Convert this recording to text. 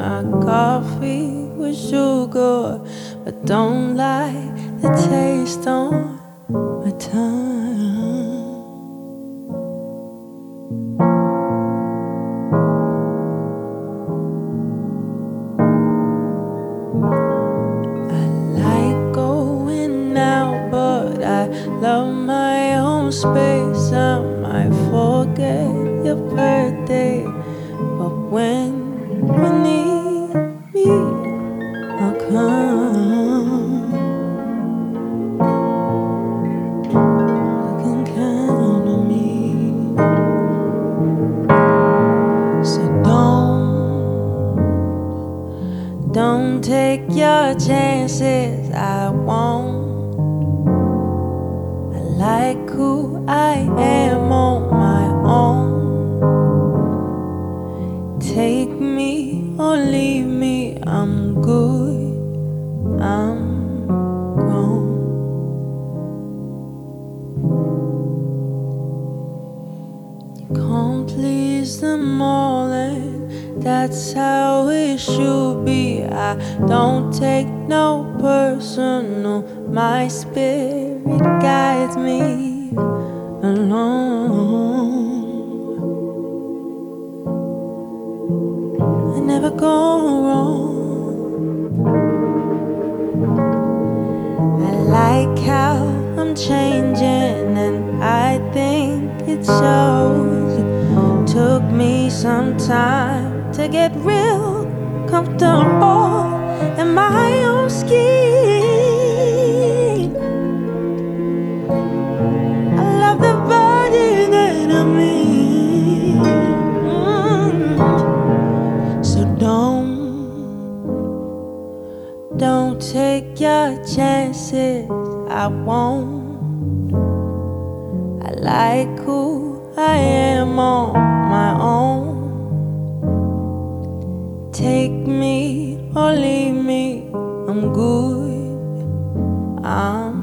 my coffee with sugar, but don't like the taste on my tongue. I like going out, but I love my own space. I might forget your birthday, but when you need me, I'll come. You can count on me. So don't take your chances. I won't. I like who I am on my own. Take me or leave me, I'm good, I'm grown. You can't please them all, and that's how it should be. I don't take no personal, my spirit guides me alone. I never go wrong. I like how I'm changing, and I think it shows. It took me some time to get real comfortable in my own skin. I love the body that I'm in. So don't take your chances. I won't. I like who I am on my own. Take me or leave me, I'm good, I'm